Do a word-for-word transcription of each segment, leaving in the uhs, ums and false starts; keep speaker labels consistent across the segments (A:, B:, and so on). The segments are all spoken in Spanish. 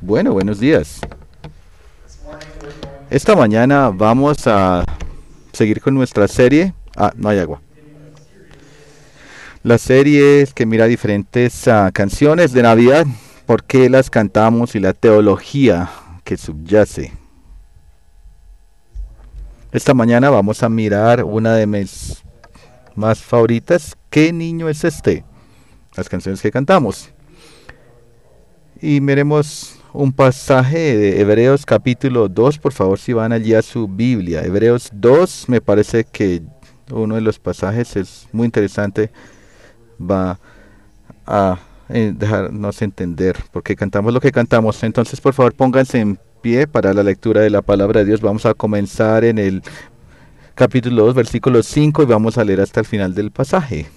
A: Bueno, buenos días. Esta mañana vamos a seguir con nuestra serie. Ah, no hay agua. La serie es que mira diferentes uh, canciones de Navidad, por qué las cantamos y la teología que subyace. Esta mañana vamos a mirar una de mis más favoritas. ¿Qué niño es este? Las canciones que cantamos. Y miremos un pasaje de Hebreos capítulo dos, por favor, si van allí a su Biblia. Hebreos dos, me parece que uno de los pasajes es muy interesante. Va a dejarnos entender por qué cantamos lo que cantamos. Entonces, por favor, pónganse en pie para la lectura de la palabra de Dios. Vamos a comenzar en el capítulo dos, versículo cinco, y vamos a leer hasta el final del pasaje.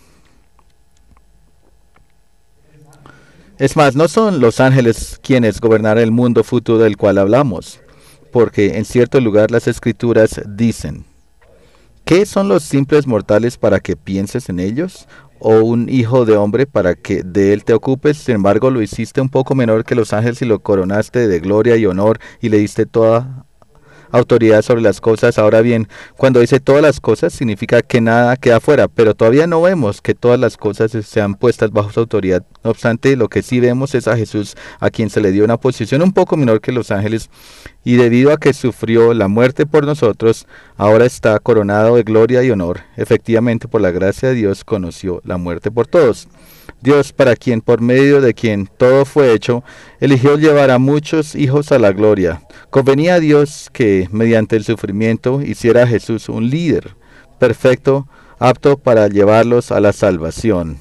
A: Es más, no son los ángeles quienes gobernarán el mundo futuro del cual hablamos, porque en cierto lugar las escrituras dicen: ¿qué son los simples mortales para que pienses en ellos? ¿O un hijo de hombre para que de él te ocupes? Sin embargo, lo hiciste un poco menor que los ángeles y lo coronaste de gloria y honor y le diste toda autoridad sobre las cosas. Ahora bien, cuando dice todas las cosas, significa que nada queda fuera, pero todavía no vemos que todas las cosas sean puestas bajo su autoridad. No obstante, lo que sí vemos es a Jesús, a quien se le dio una posición un poco menor que los ángeles, y debido a que sufrió la muerte por nosotros, ahora está coronado de gloria y honor. Efectivamente, por la gracia de Dios, conoció la muerte por todos. Dios, para quien, por medio de quien todo fue hecho, eligió llevar a muchos hijos a la gloria. Convenía a Dios que, mediante el sufrimiento, hiciera a Jesús un líder perfecto, apto para llevarlos a la salvación.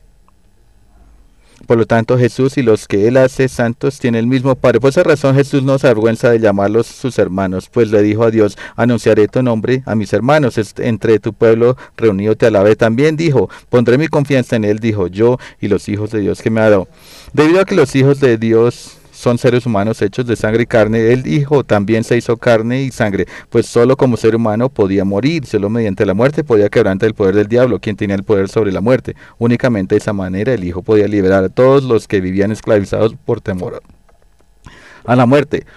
A: Por lo tanto, Jesús y los que Él hace santos tienen el mismo Padre. Por esa razón Jesús no se avergüenza de llamarlos sus hermanos, pues le dijo a Dios: anunciaré tu nombre a mis hermanos, entre tu pueblo reunido te alabaré. También dijo: pondré mi confianza en Él, dijo: yo y los hijos de Dios que me ha dado. Debido a que los hijos de Dios son seres humanos hechos de sangre y carne, el Hijo también se hizo carne y sangre, pues solo como ser humano podía morir, solo mediante la muerte podía quebrantar el poder del diablo, quien tenía el poder sobre la muerte. Únicamente de esa manera el Hijo podía liberar a todos los que vivían esclavizados por temor a la muerte.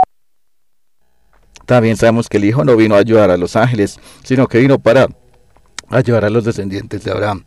A: También sabemos que el Hijo no vino a ayudar a los ángeles, sino que vino para ayudar a los descendientes de Abraham.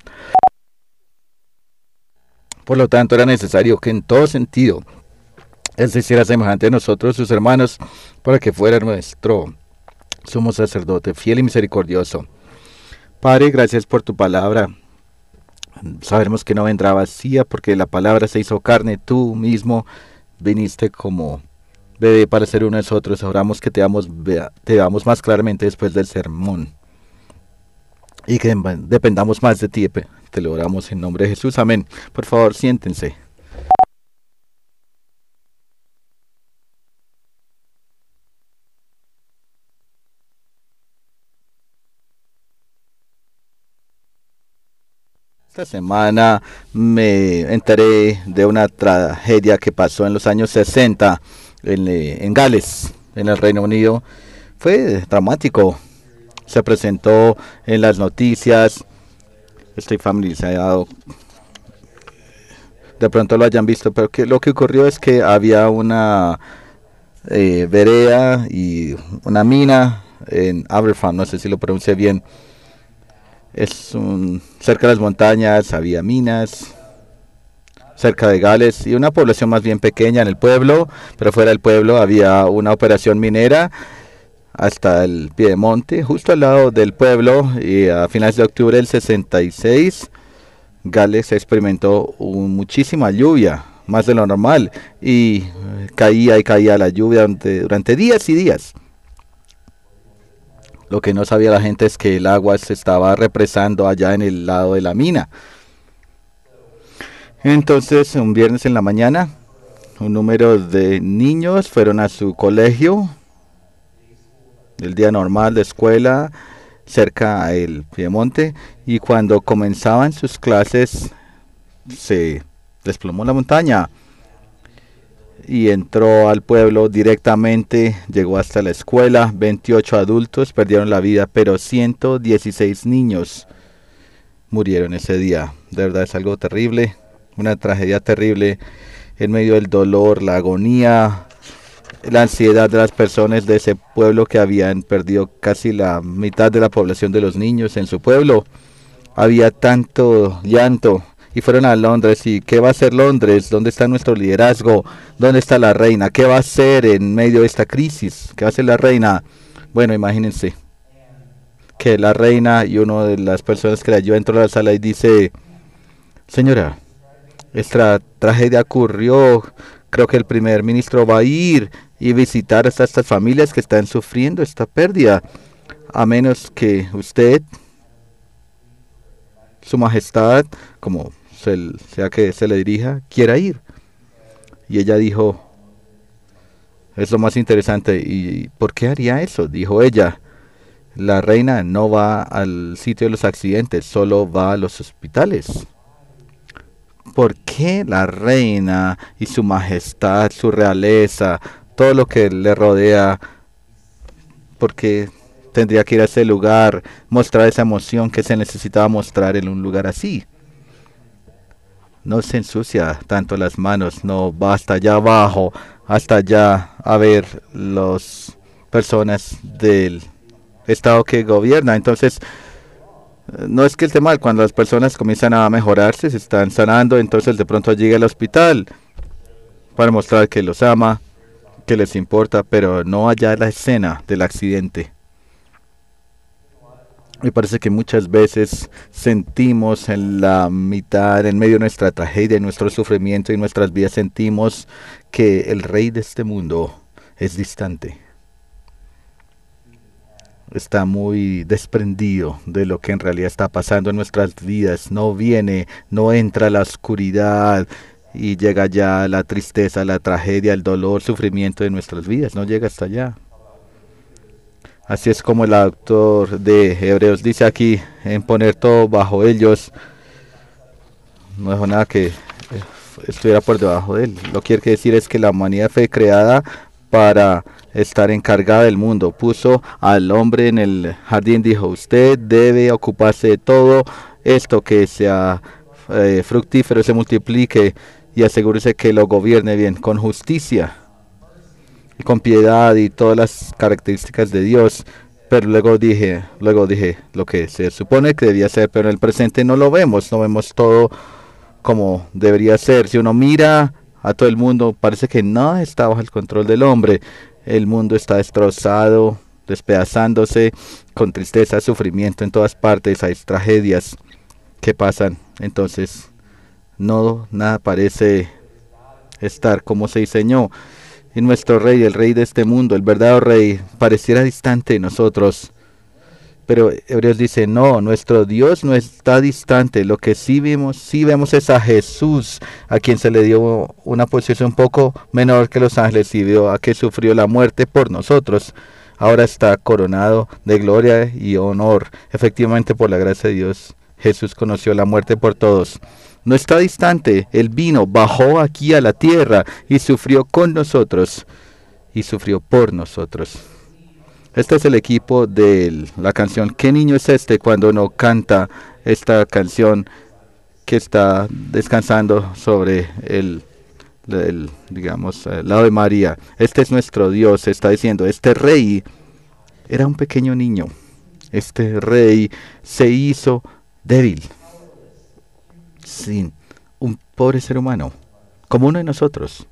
A: Por lo tanto, era necesario que en todo sentido Él se hiciera semejante a nosotros, sus hermanos, para que fuera nuestro sumo sacerdote, fiel y misericordioso. Padre, gracias por tu palabra. Sabemos que no vendrá vacía, porque la palabra se hizo carne. Tú mismo viniste como bebé para ser uno de nosotros. Oramos que te damos, te damos más claramente después del sermón, y que dependamos más de ti. Te lo oramos en nombre de Jesús. Amén. Por favor, siéntense. Esta semana me enteré de una tragedia que pasó en los años sesenta en, en Gales, en el Reino Unido. Fue dramático. Se presentó en las noticias. Estoy familiarizado. De pronto lo hayan visto, pero que lo que ocurrió es que había una eh, vereda y una mina en Aberfan, no sé si lo pronuncié bien. Es un, cerca de las montañas, había minas, cerca de Gales, y una población más bien pequeña en el pueblo, pero fuera del pueblo había una operación minera hasta el Piedemonte, justo al lado del pueblo, y a finales de octubre del sesenta y seis, Gales experimentó un, muchísima lluvia, más de lo normal, y caía y caía la lluvia durante, durante días y días. Lo que no sabía la gente es que el agua se estaba represando allá en el lado de la mina. Entonces, un viernes en la mañana, un número de niños fueron a su colegio, el día normal de escuela, cerca del Piedemonte, y cuando comenzaban sus clases, se desplomó la montaña y entró al pueblo directamente, llegó hasta la escuela. Veintiocho adultos perdieron la vida, pero ciento dieciséis niños murieron ese día. De verdad es algo terrible, una tragedia terrible, en medio del dolor, la agonía, la ansiedad de las personas de ese pueblo que habían perdido casi la mitad de la población de los niños en su pueblo. Había tanto llanto y fueron a Londres. ¿Y qué va a hacer Londres? ¿Dónde está nuestro liderazgo? ¿Dónde está la reina? ¿Qué va a hacer en medio de esta crisis? ¿Qué va a hacer la reina? Bueno, imagínense que la reina y una de las personas que la lleva dentro de la sala y dice: señora, esta tragedia ocurrió. Creo que el primer ministro va a ir y visitar a estas familias que están sufriendo esta pérdida, a menos que usted, su majestad, como se, sea que se le dirija, quiera ir. Y ella dijo: es lo más interesante. ¿Y por qué haría eso? Dijo ella: la reina no va al sitio de los accidentes, solo va a los hospitales. ¿Por qué la reina y su majestad, su realeza, todo lo que le rodea, por qué tendría que ir a ese lugar, mostrar esa emoción que se necesitaba mostrar en un lugar así? No se ensucia tanto las manos, no va hasta allá abajo, hasta allá a ver las personas del estado que gobierna. Entonces, no es que esté mal cuando las personas comienzan a mejorarse, se están sanando, entonces de pronto llega al hospital para mostrar que los ama, que les importa, pero no allá la escena del accidente. Me parece que muchas veces sentimos en la mitad, en medio de nuestra tragedia, en nuestro sufrimiento y nuestras vidas, sentimos que el rey de este mundo es distante. Está muy desprendido de lo que en realidad está pasando en nuestras vidas. No viene, no entra a la oscuridad y llega ya la tristeza, la tragedia, el dolor, sufrimiento de nuestras vidas. No llega hasta allá. Así es como el autor de Hebreos dice aquí, en poner todo bajo ellos. No dejó nada que estuviera por debajo de él. Lo que quiere decir es que la humanidad fue creada para estar encargada del mundo. Puso al hombre en el jardín, dijo: usted debe ocuparse de todo esto, que sea eh, fructífero, se multiplique y asegúrese que lo gobierne bien, con justicia y con piedad y todas las características de Dios. Pero luego dije, luego dije lo que se supone que debía ser, pero en el presente no lo vemos, no vemos todo como debería ser. Si uno mira a todo el mundo, parece que nada está bajo el control del hombre. El mundo está destrozado, despedazándose, con tristeza, sufrimiento en todas partes. Hay tragedias que pasan. Entonces, no, nada parece estar como se diseñó. Y nuestro rey, el rey de este mundo, el verdadero rey, pareciera distante de nosotros. Pero Hebreos dice: no, nuestro Dios no está distante. Lo que sí vemos, sí vemos es a Jesús, a quien se le dio una posición un poco menor que los ángeles, y vio a que sufrió la muerte por nosotros. Ahora está coronado de gloria y honor. Efectivamente, por la gracia de Dios, Jesús conoció la muerte por todos. No está distante. Él vino, bajó aquí a la tierra y sufrió con nosotros y sufrió por nosotros. Este es el equipo de la canción ¿Qué niño es este? Cuando uno canta esta canción que está descansando sobre el, el digamos, el lado de María. Este es nuestro Dios, está diciendo. Este rey era un pequeño niño. Este rey se hizo débil, sin un pobre ser humano, como uno de nosotros.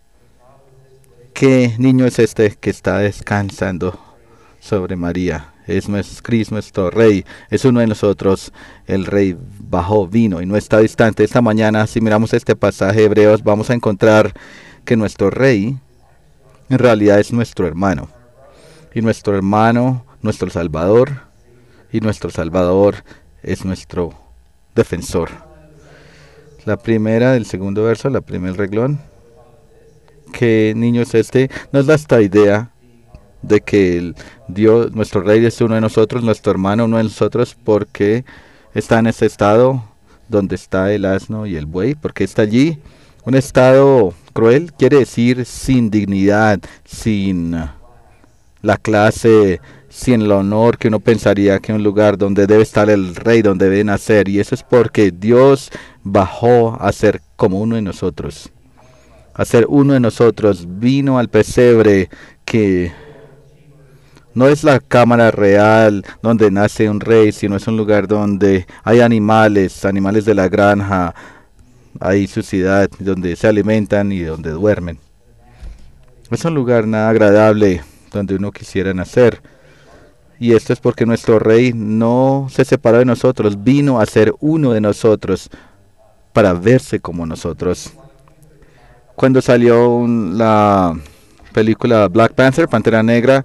A: ¿Qué niño es este que está descansando sobre María? Es nuestro Cristo, nuestro rey, es uno de nosotros. El rey bajó, vino y no está distante. Esta mañana, si miramos este pasaje de Hebreos, vamos a encontrar que nuestro rey en realidad es nuestro hermano, y nuestro hermano, nuestro salvador, y nuestro salvador es nuestro defensor. La primera del segundo verso, la primer reglón. ¿Qué niño es este? Nos da esta idea de que el Dios, nuestro rey, es uno de nosotros, nuestro hermano uno de nosotros, porque está en ese estado donde está el asno y el buey, porque está allí. Un estado cruel quiere decir sin dignidad, sin la clase, sin el honor que uno pensaría que un lugar donde debe estar el rey, donde debe nacer. Y eso es porque Dios bajó a ser como uno de nosotros. a ser uno de nosotros, vino al pesebre que no es la cámara real donde nace un rey, sino es un lugar donde hay animales, animales de la granja, hay suciedad, donde se alimentan y donde duermen. Es un lugar nada agradable donde uno quisiera nacer. Y esto es porque nuestro rey no se separó de nosotros, vino a ser uno de nosotros para verse como nosotros. Cuando salió un, la película Black Panther, Pantera Negra,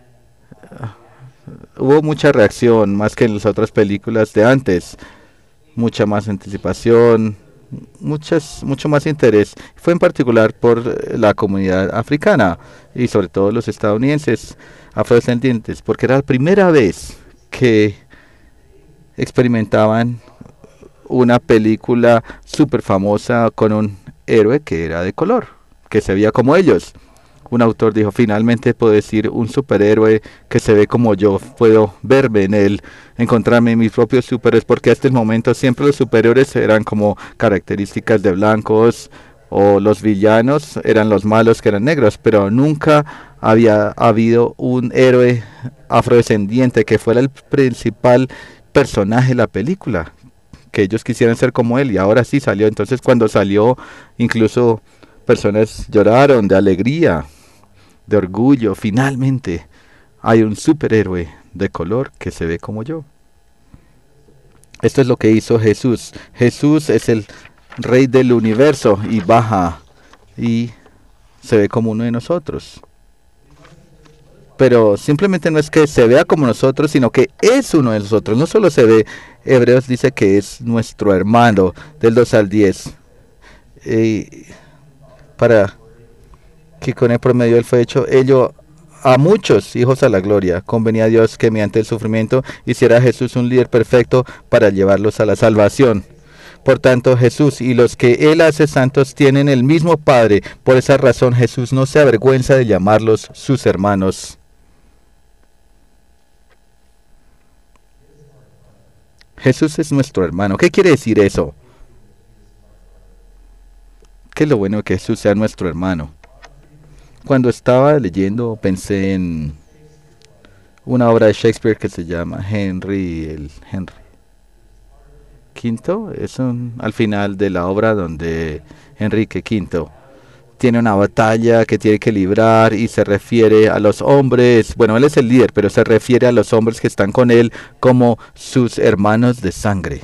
A: hubo mucha reacción, más que en las otras películas de antes. Mucha más anticipación, muchas, mucho más interés. Fue en particular por la comunidad africana y sobre todo los estadounidenses afrodescendientes, porque era la primera vez que experimentaban una película súper famosa con un héroe que era de color, que se veía como ellos. Un autor dijo, finalmente puedo decir un superhéroe que se ve como yo, puedo verme en él, encontrarme en mis propios superhéroes, porque hasta el momento siempre los superhéroes eran como características de blancos, o los villanos eran los malos que eran negros, pero nunca había habido un héroe afrodescendiente que fuera el principal personaje de la película, que ellos quisieran ser como él, y ahora sí salió. Entonces cuando salió, incluso personas lloraron de alegría, de orgullo. Finalmente hay un superhéroe de color que se ve como yo. Esto es lo que hizo Jesús. Jesús es el rey del universo y baja y se ve como uno de nosotros. Pero simplemente no es que se vea como nosotros, sino que es uno de nosotros. No solo se ve, Hebreos dice que es nuestro hermano, del dos al diez. Eh, para que con el promedio él fue hecho ello a muchos hijos a la gloria. Convenía a Dios que mediante el sufrimiento hiciera a Jesús un líder perfecto para llevarlos a la salvación. Por tanto, Jesús y los que él hace santos tienen el mismo Padre. Por esa razón Jesús no se avergüenza de llamarlos sus hermanos. Jesús es nuestro hermano. ¿Qué quiere decir eso? ¿Qué es lo bueno de que Jesús sea nuestro hermano? Cuando estaba leyendo pensé en una obra de Shakespeare que se llama Henry el Henry Quinto. Es un, al final de la obra donde Enrique Quinto tiene una batalla que tiene que librar y se refiere a los hombres, bueno, él es el líder, pero se refiere a los hombres que están con él como sus hermanos de sangre.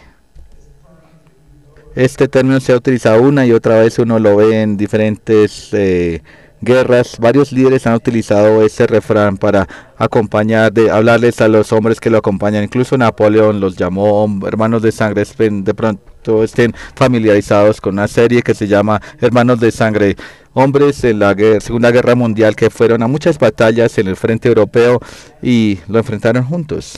A: Este término se ha utilizado una y otra vez, uno lo ve en diferentes eh, guerras. Varios líderes han utilizado ese refrán para acompañar, de hablarles a los hombres que lo acompañan. Incluso Napoleón los llamó hermanos de sangre. De pronto estén familiarizados con una serie que se llama Hermanos de Sangre. Hombres en la guerra, Segunda Guerra Mundial que fueron a muchas batallas en el frente europeo y lo enfrentaron juntos.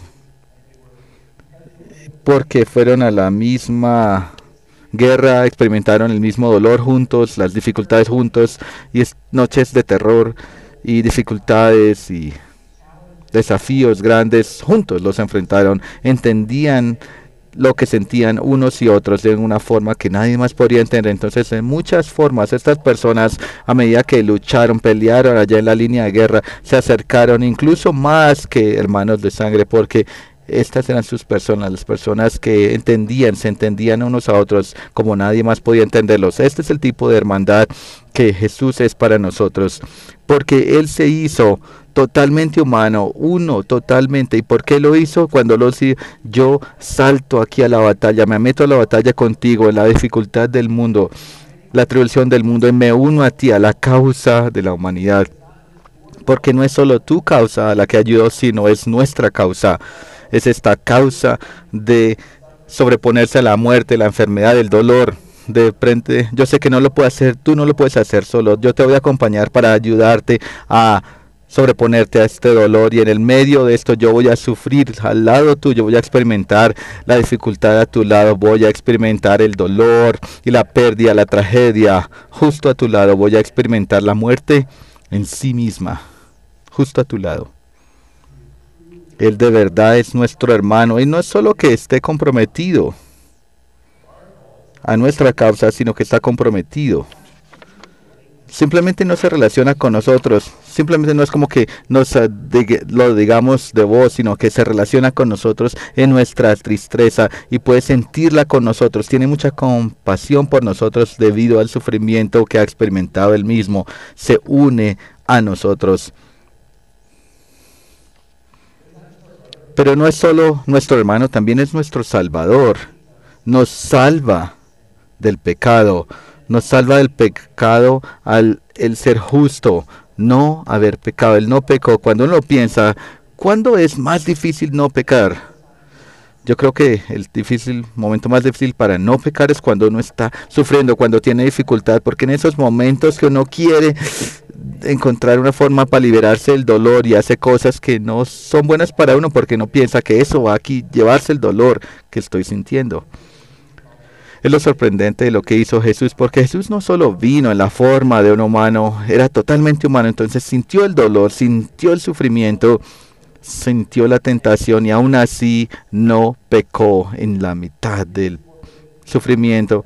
A: Porque fueron a la misma guerra, experimentaron el mismo dolor juntos, las dificultades juntos, y es noches de terror y dificultades y desafíos grandes juntos los enfrentaron. Entendían lo que sentían unos y otros de una forma que nadie más podría entender. Entonces, en muchas formas, estas personas, a medida que lucharon, pelearon allá en la línea de guerra, se acercaron incluso más que hermanos de sangre, porque estas eran sus personas, las personas que entendían, se entendían unos a otros como nadie más podía entenderlos. Este es el tipo de hermandad que Jesús es para nosotros, porque Él se hizo totalmente humano, uno totalmente. ¿Y por qué lo hizo? Cuando lo hizo, yo salto aquí a la batalla, me meto a la batalla contigo en la dificultad del mundo, la tribulación del mundo, y me uno a ti, a la causa de la humanidad. Porque no es solo tu causa a la que ayudó, sino es nuestra causa. Es esta causa de sobreponerse a la muerte, la enfermedad, el dolor. De frente, yo sé que no lo puedo hacer, tú no lo puedes hacer solo. Yo te voy a acompañar para ayudarte a sobreponerte a este dolor, y en el medio de esto yo voy a sufrir al lado tuyo, voy a experimentar la dificultad a tu lado, voy a experimentar el dolor y la pérdida, la tragedia. Justo a tu lado voy a experimentar la muerte en sí misma, justo a tu lado. Él de verdad es nuestro hermano, y no es solo que esté comprometido a nuestra causa, sino que está comprometido simplemente no se relaciona con nosotros. Simplemente no es como que nos uh, diga, lo digamos de voz, sino que se relaciona con nosotros en nuestra tristeza y puede sentirla con nosotros. Tiene mucha compasión por nosotros debido al sufrimiento que ha experimentado él mismo. Se une a nosotros. Pero no es solo nuestro hermano, también es nuestro Salvador. Nos salva del pecado. Nos salva del pecado al el ser justo, no haber pecado. Él no pecó. Cuando uno piensa, ¿cuándo es más difícil no pecar? Yo creo que el difícil momento más difícil para no pecar es cuando uno está sufriendo, cuando tiene dificultad, porque en esos momentos que uno quiere encontrar una forma para liberarse del dolor y hace cosas que no son buenas para uno porque no piensa que eso va aquí llevarse el dolor que estoy sintiendo. Es lo sorprendente de lo que hizo Jesús, porque Jesús no solo vino en la forma de un humano, era totalmente humano, entonces sintió el dolor, sintió el sufrimiento, sintió la tentación y aún así no pecó en la mitad del sufrimiento.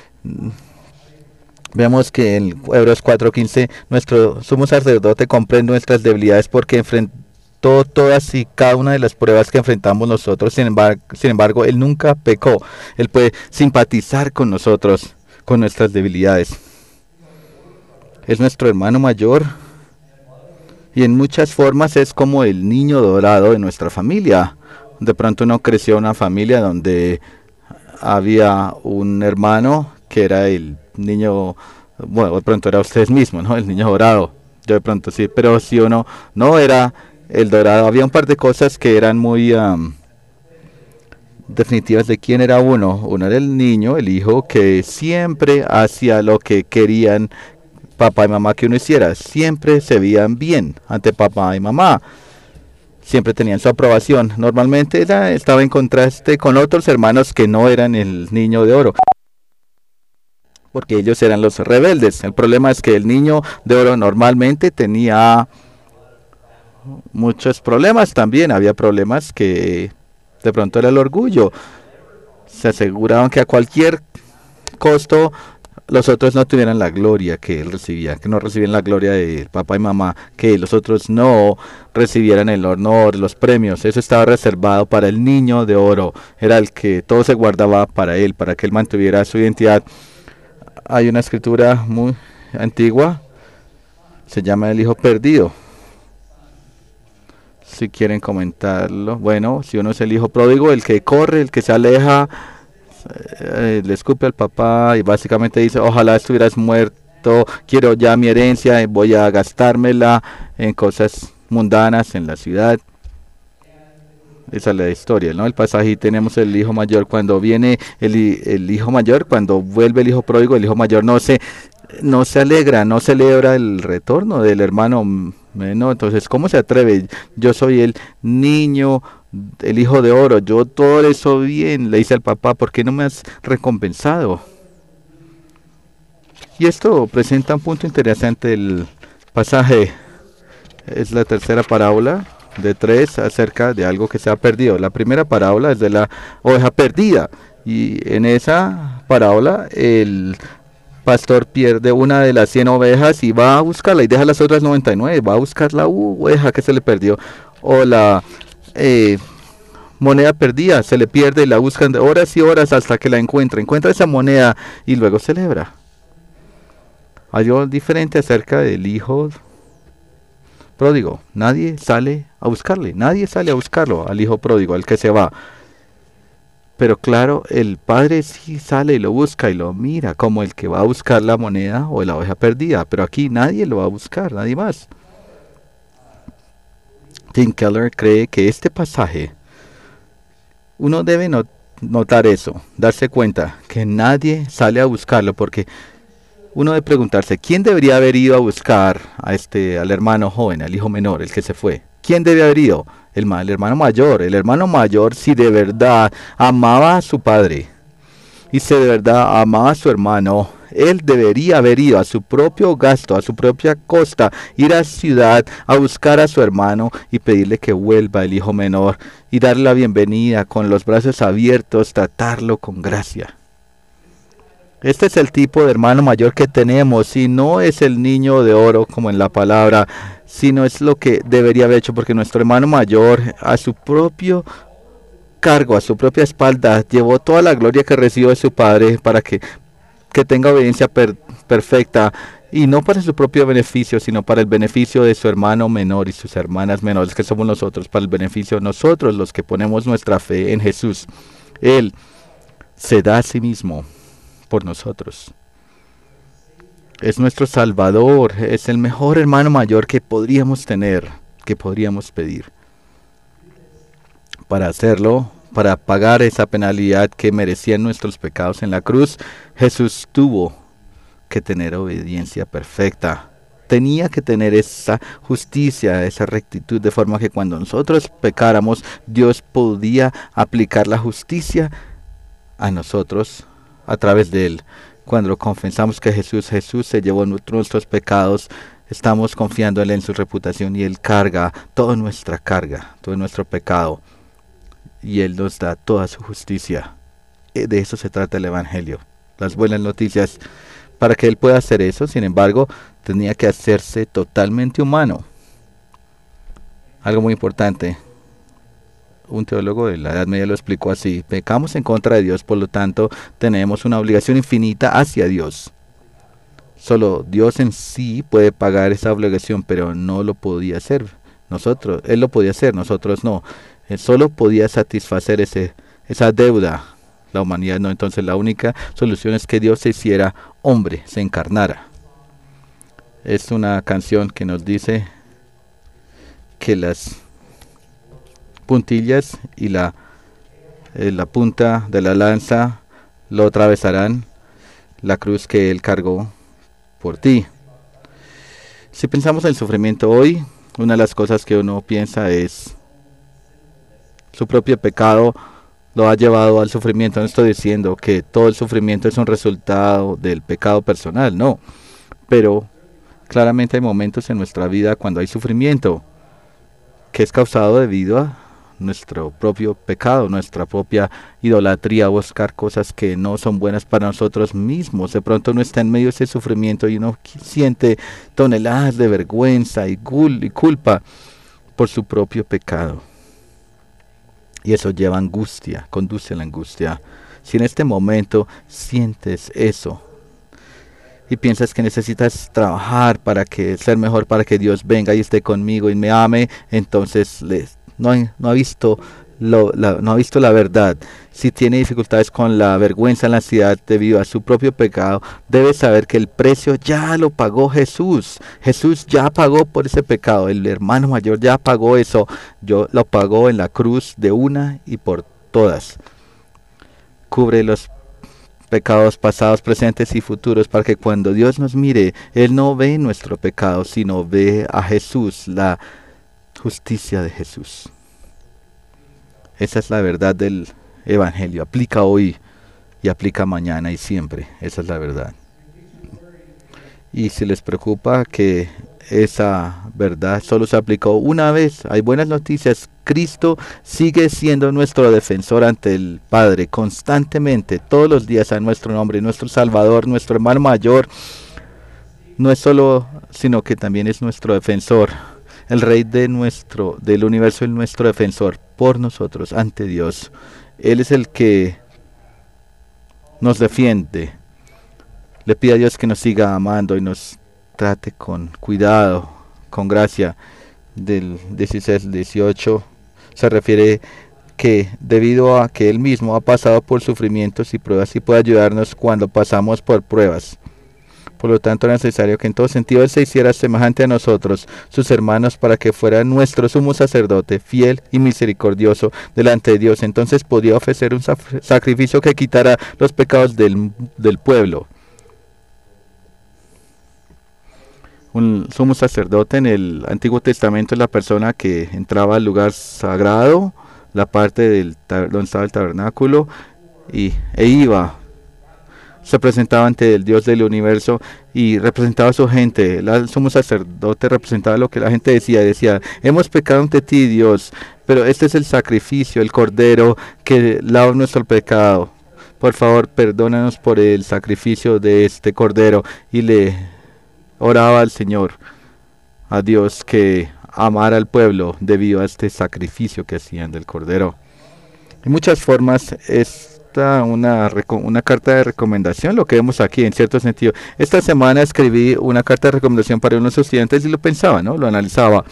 A: Veamos que en Hebreos cuatro quince, nuestro sumo sacerdote comprende nuestras debilidades porque enfrentó todas y cada una de las pruebas que enfrentamos nosotros. Sin embargo, sin embargo, Él nunca pecó. Él puede simpatizar con nosotros, con nuestras debilidades. Es nuestro hermano mayor y en muchas formas es como el niño dorado de nuestra familia. De pronto uno creció en una familia donde había un hermano que era el niño, bueno, de pronto era ustedes mismos, ¿no? El niño dorado. Yo de pronto sí, pero si uno no era el dorado, había un par de cosas que eran muy um, definitivas de quién era uno. Uno era el niño, el hijo, que siempre hacía lo que querían papá y mamá que uno hiciera. Siempre se veían bien ante papá y mamá. Siempre tenían su aprobación. Normalmente era, estaba en contraste con otros hermanos que no eran el niño de oro, porque ellos eran los rebeldes. El problema es que el niño de oro normalmente tenía muchos problemas también. Había problemas que de pronto era el orgullo. Se aseguraban que a cualquier costo los otros no tuvieran la gloria que él recibía, que no recibían la gloria de papá y mamá, que los otros no recibieran el honor, los premios. Eso estaba reservado para el niño de oro. Era el que todo se guardaba para él, para que él mantuviera su identidad. Hay una escritura muy antigua, se llama el hijo perdido. Si quieren comentarlo. Bueno, si uno es el hijo pródigo, el que corre, el que se aleja, eh, le escupe al papá y básicamente dice, ojalá estuvieras muerto, quiero ya mi herencia, voy a gastármela en cosas mundanas en la ciudad. Esa es la historia, ¿no? El pasaje, y tenemos el hijo mayor. Cuando viene el, el hijo mayor, cuando vuelve el hijo pródigo, el hijo mayor no se, no se alegra, no celebra el retorno del hermano menor. Entonces, ¿cómo se atreve? Yo soy el niño, el hijo de oro, yo todo eso bien, le dice al papá, ¿por qué no me has recompensado? Y esto presenta un punto interesante del pasaje. Es la tercera parábola de tres acerca de algo que se ha perdido. La primera parábola es de la oveja perdida, y en esa parábola el pastor pierde una de las cien ovejas y va a buscarla y deja las otras noventa y nueve, va a buscar la oveja que se le perdió. O la eh, moneda perdida, se le pierde y la buscan de horas y horas hasta que la encuentra, encuentra esa moneda y luego celebra. Hay algo diferente acerca del hijo pródigo. Nadie sale a buscarle, nadie sale a buscarlo al hijo pródigo, al que se va. Pero claro, el padre sí sale y lo busca y lo mira como el que va a buscar la moneda o la oveja perdida. Pero aquí nadie lo va a buscar, nadie más. Tim Keller cree que este pasaje, uno debe not- notar eso, darse cuenta que nadie sale a buscarlo, porque uno debe preguntarse, ¿quién debería haber ido a buscar a este, al hermano joven, al hijo menor, el que se fue? ¿Quién debe haber ido? El, el hermano mayor. El hermano mayor, si de verdad amaba a su padre y si de verdad amaba a su hermano, él debería haber ido a su propio gasto, a su propia costa, ir a la ciudad a buscar a su hermano y pedirle que vuelva el hijo menor y darle la bienvenida con los brazos abiertos, tratarlo con gracia. Este es el tipo de hermano mayor que tenemos y no es el niño de oro como en la palabra, sino es lo que debería haber hecho, porque nuestro hermano mayor a su propio cargo, a su propia espalda, llevó toda la gloria que recibió de su padre para que, que tenga obediencia per, perfecta, y no para su propio beneficio, sino para el beneficio de su hermano menor y sus hermanas menores, que somos nosotros, para el beneficio de nosotros, los que ponemos nuestra fe en Jesús. Él se da a sí mismo por nosotros. Es nuestro Salvador, es el mejor hermano mayor que podríamos tener, que podríamos pedir. Para hacerlo, para pagar esa penalidad que merecían nuestros pecados en la cruz, Jesús tuvo que tener obediencia perfecta. Tenía que tener esa justicia, esa rectitud, de forma que cuando nosotros pecáramos, Dios podía aplicar la justicia a nosotros a través de Él. Cuando confesamos que Jesús, Jesús se llevó nuestros pecados, estamos confiando en Él, en su reputación, y Él carga toda nuestra carga, todo nuestro pecado, y Él nos da toda su justicia. De eso se trata el Evangelio, las buenas noticias. Para que Él pueda hacer eso, sin embargo, tenía que hacerse totalmente humano. Algo muy importante. Un teólogo de la Edad Media lo explicó así: pecamos en contra de Dios, por lo tanto, tenemos una obligación infinita hacia Dios. Solo Dios en sí puede pagar esa obligación, pero no lo podía hacer. Nosotros, Él lo podía hacer, nosotros no. Él solo podía satisfacer ese, esa deuda. La humanidad no. Entonces la única solución es que Dios se hiciera hombre, se encarnara. Es una canción que nos dice que las puntillas y la, eh, la punta de la lanza lo atravesarán, la cruz que Él cargó por ti. Si pensamos en el sufrimiento hoy, una de las cosas que uno piensa es su propio pecado lo ha llevado al sufrimiento. No estoy diciendo que todo el sufrimiento es un resultado del pecado personal, no. Pero claramente hay momentos en nuestra vida cuando hay sufrimiento que es causado debido a nuestro propio pecado, nuestra propia idolatría, buscar cosas que no son buenas para nosotros mismos. De pronto uno está en medio de ese sufrimiento y uno siente toneladas de vergüenza y, gul y culpa por su propio pecado. Y eso lleva angustia, conduce a la angustia. Si en este momento sientes eso y piensas que necesitas trabajar para que ser mejor, para que Dios venga y esté conmigo y me ame, entonces les, no, no ha visto lo, la, no ha visto la verdad. Si tiene dificultades con la vergüenza, la ansiedad debido a su propio pecado, debe saber que el precio ya lo pagó Jesús. Jesús ya pagó por ese pecado. El hermano mayor ya pagó eso. Yo lo pagó en la cruz de una y por todas. Cubre los pecados pasados, presentes y futuros, para que cuando Dios nos mire, Él no ve nuestro pecado, sino ve a Jesús, la justicia de Jesús. Esa es la verdad del Evangelio. Aplica hoy y aplica mañana y siempre. Esa es la verdad. Y si les preocupa que esa verdad solo se aplicó una vez, hay buenas noticias. Cristo sigue siendo nuestro defensor ante el Padre constantemente, todos los días, a nuestro nombre, nuestro Salvador, nuestro hermano mayor. No es solo, sino que también es nuestro defensor. El Rey de nuestro, del universo es nuestro defensor por nosotros ante Dios. Él es el que nos defiende. Le pido a Dios que nos siga amando y nos trate con cuidado, con gracia. Del dieciséis al dieciocho se refiere que debido a que Él mismo ha pasado por sufrimientos y pruebas, y puede ayudarnos cuando pasamos por pruebas. Por lo tanto, era necesario que en todo sentido Él se hiciera semejante a nosotros, sus hermanos, para que fuera nuestro sumo sacerdote, fiel y misericordioso delante de Dios. Entonces podía ofrecer un sacrificio que quitara los pecados del, del pueblo. Un sumo sacerdote en el Antiguo Testamento es la persona que entraba al lugar sagrado, la parte del donde estaba el tabernáculo, y, e iba. Se presentaba ante el Dios del universo y representaba a su gente. El sumo sacerdote representaba lo que la gente decía. Decía: hemos pecado ante ti, Dios, pero este es el sacrificio, el cordero que lava nuestro pecado. por favor, perdónanos por el sacrificio de este cordero. Y le oraba al Señor, a Dios, que amara al pueblo debido a este sacrificio que hacían del cordero. En muchas formas, esta una, una carta de recomendación, lo que vemos aquí en cierto sentido. Esta semana escribí una carta de recomendación para unos estudiantes y lo pensaba, ¿no? Lo analizaba.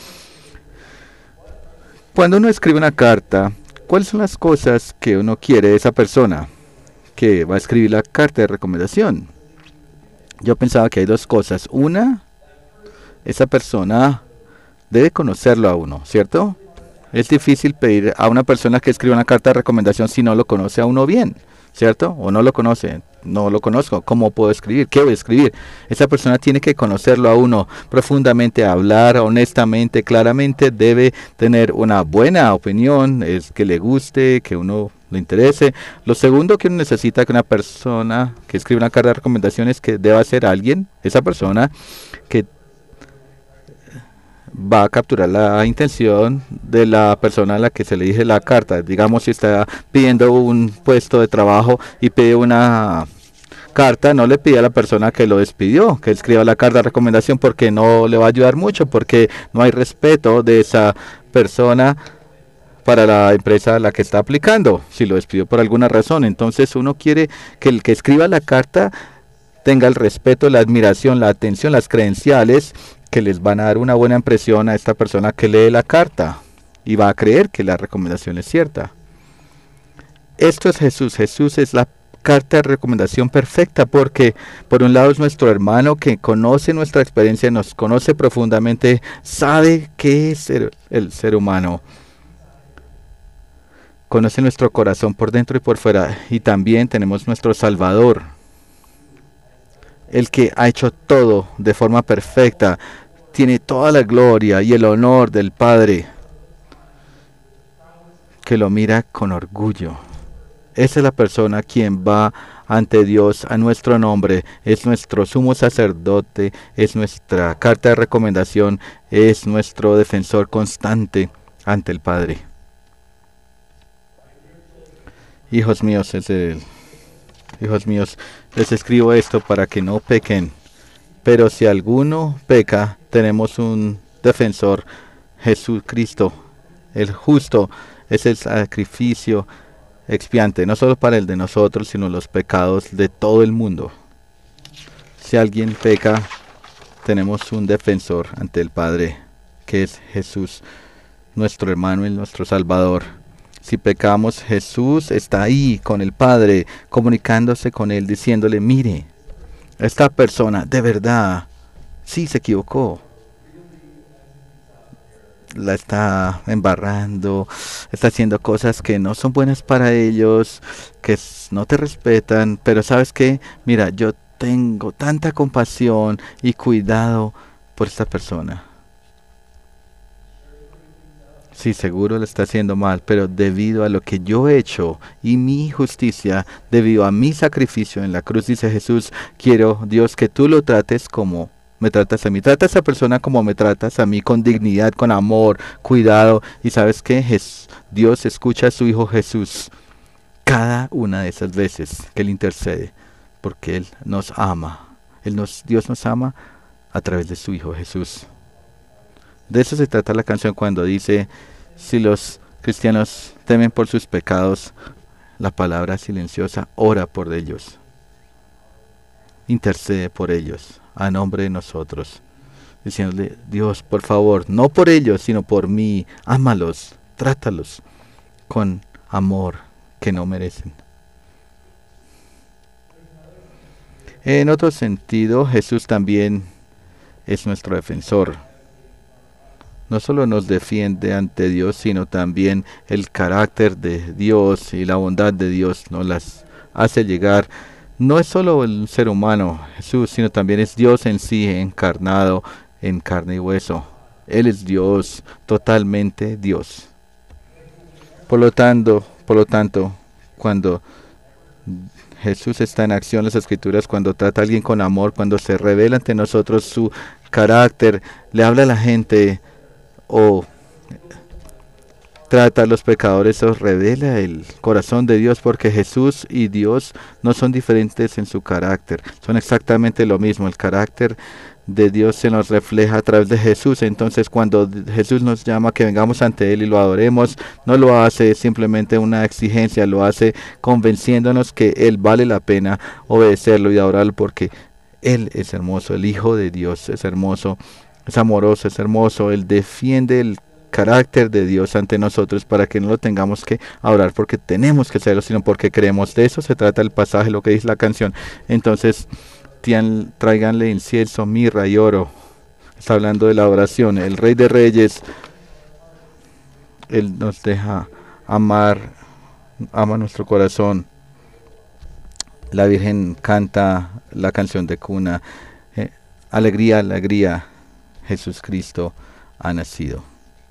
A: Cuando uno escribe una carta, ¿cuáles son las cosas que uno quiere de esa persona que va a escribir la carta de recomendación? Yo pensaba que hay dos cosas. Una, esa persona debe conocerlo a uno, ¿cierto? Es difícil pedir a una persona que escriba una carta de recomendación si no lo conoce a uno bien, ¿cierto? O no lo conoce. No lo conozco. ¿Cómo puedo escribir? ¿Qué voy a escribir? Esa persona tiene que conocerlo a uno profundamente, hablar honestamente, claramente. Debe tener una buena opinión, es que le guste, que uno le interese. Lo segundo que uno necesita que una persona que escribe una carta de recomendación es que deba ser alguien, esa persona, que va a capturar la intención de la persona a la que se le dirige la carta. Digamos, si está pidiendo un puesto de trabajo y pide una carta, no le pide a la persona que lo despidió que escriba la carta de recomendación, porque no le va a ayudar mucho, porque no hay respeto de esa persona para la empresa a la que está aplicando, si lo despidió por alguna razón. Entonces uno quiere que el que escriba la carta tenga el respeto, la admiración, la atención, las credenciales que les van a dar una buena impresión a esta persona que lee la carta y va a creer que la recomendación es cierta. Esto es Jesús. Jesús es la carta de recomendación perfecta, porque por un lado es nuestro hermano que conoce nuestra experiencia, nos conoce profundamente, sabe qué es ser, el ser humano, conoce nuestro corazón por dentro y por fuera. Y también tenemos nuestro Salvador, el que ha hecho todo de forma perfecta, tiene toda la gloria y el honor del Padre, que lo mira con orgullo. Esa es la persona quien va ante Dios a nuestro nombre, es nuestro sumo sacerdote, es nuestra carta de recomendación, es nuestro defensor constante ante el Padre. Hijos míos, es el, hijos míos, les escribo esto para que no pequen. Pero si alguno peca, tenemos un defensor, Jesucristo, el justo. Es el sacrificio expiante, no solo para el de nosotros, sino los pecados de todo el mundo. Si alguien peca, tenemos un defensor ante el Padre, que es Jesús, nuestro hermano y nuestro Salvador. Si pecamos, Jesús está ahí con el Padre, comunicándose con Él, diciéndole, mire, esta persona de verdad sí se equivocó, la está embarrando, está haciendo cosas que no son buenas para ellos, que no te respetan, pero ¿sabes qué? Mira, yo tengo tanta compasión y cuidado por esta persona. Sí, seguro le está haciendo mal, pero debido a lo que yo he hecho y mi justicia, debido a mi sacrificio en la cruz, dice Jesús, quiero, Dios, que tú lo trates como me tratas a mí. Trata a esa persona como me tratas a mí, con dignidad, con amor, cuidado. Y ¿sabes qué? Jes- Dios escucha a su Hijo Jesús cada una de esas veces que Él intercede, porque Él nos ama. Él nos, Dios nos ama a través de su Hijo Jesús. De eso se trata la canción cuando dice, si los cristianos temen por sus pecados, la palabra silenciosa ora por ellos, intercede por ellos, a nombre de nosotros, diciéndole, Dios, por favor, no por ellos, sino por mí, ámalos, trátalos con amor que no merecen. En otro sentido, Jesús también es nuestro defensor. No solo nos defiende ante Dios, sino también el carácter de Dios y la bondad de Dios nos las hace llegar. No es solo el ser humano, Jesús, sino también es Dios en sí, encarnado en carne y hueso. Él es Dios, totalmente Dios. Por lo tanto, por lo tanto, cuando Jesús está en acción en las Escrituras, cuando trata a alguien con amor, cuando se revela ante nosotros su carácter, le habla a la gente, o trata a los pecadores os revela el corazón de Dios, porque Jesús y Dios no son diferentes en su carácter, son exactamente lo mismo. El carácter de Dios se nos refleja a través de Jesús. Entonces, cuando Jesús nos llama que vengamos ante Él y lo adoremos, no lo hace simplemente una exigencia, lo hace convenciéndonos que Él vale la pena obedecerlo y adorarlo, porque Él es hermoso, el Hijo de Dios es hermoso, es amoroso, es hermoso. Él defiende el carácter de Dios ante nosotros para que no lo tengamos que adorar porque tenemos que hacerlo, sino porque creemos. De eso se trata el pasaje, lo que dice la canción. Entonces, tian, tráiganle incienso, mirra y oro. Está hablando de la adoración. El Rey de Reyes, Él nos deja amar, ama nuestro corazón. La Virgen canta la canción de cuna. Eh, alegría, alegría, Jesús Cristo ha nacido.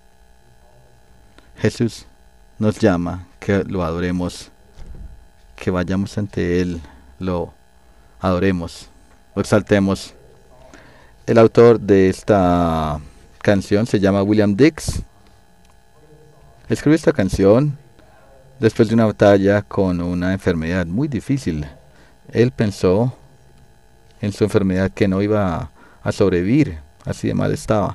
A: Jesús nos llama que lo adoremos, que vayamos ante Él, lo adoremos, lo exaltemos. El autor de esta canción se llama William Dix. Escribió esta canción después de una batalla con una enfermedad muy difícil. Él pensó en su enfermedad que no iba a sobrevivir, así de mal estaba.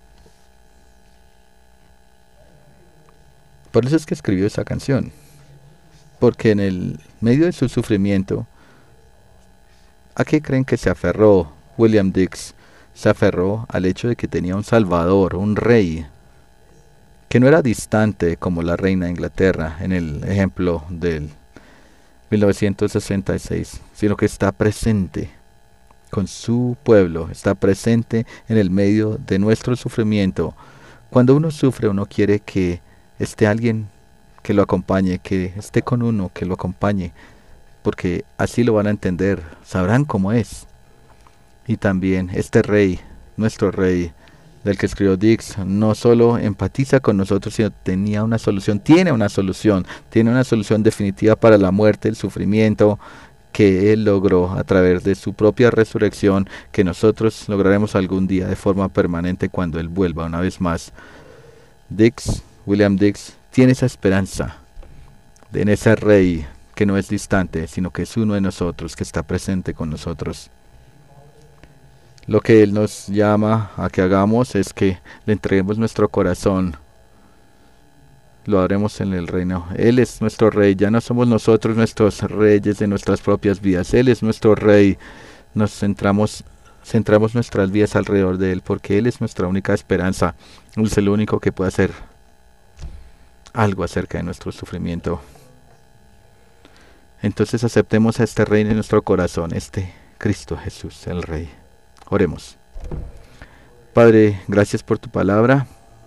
A: Por eso es que escribió esa canción, porque en el medio de su sufrimiento, ¿a qué creen que se aferró William Dix? Se aferró al hecho de que tenía un salvador, un rey, que no era distante como la reina de Inglaterra en el ejemplo del mil novecientos sesenta y seis, sino que está presente con su pueblo, está presente en el medio de nuestro sufrimiento. Cuando uno sufre, uno quiere que esté alguien que lo acompañe, que esté con uno, que lo acompañe, porque así lo van a entender, sabrán cómo es. Y también este rey, nuestro rey, del que escribió Dix, no solo empatiza con nosotros, sino tenía una solución, tiene una solución, tiene una solución definitiva para la muerte, el sufrimiento que Él logró a través de su propia resurrección, que nosotros lograremos algún día de forma permanente cuando Él vuelva una vez más. Dix, William Dix, tiene esa esperanza en ese rey que no es distante, sino que es uno de nosotros, que está presente con nosotros. Lo que Él nos llama a que hagamos es que le entreguemos nuestro corazón, lo haremos en el reino. Él es nuestro rey, ya no somos nosotros nuestros reyes de nuestras propias vidas. Él es nuestro rey. Nos centramos, centramos nuestras vidas alrededor de Él, porque Él es nuestra única esperanza. Él es el único que puede hacer algo acerca de nuestro sufrimiento. Entonces aceptemos a este rey en nuestro corazón, este Cristo Jesús, el Rey. Oremos. Padre, gracias por tu palabra.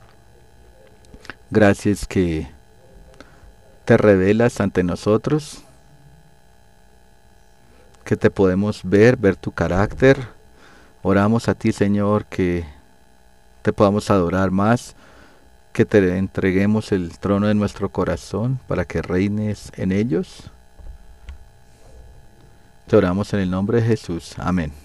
A: Gracias que te revelas ante nosotros, que te podemos ver, ver tu carácter. Oramos a ti, Señor, que te podamos adorar más, que te entreguemos el trono de nuestro corazón para que reines en ellos. Te oramos en el nombre de Jesús. Amén.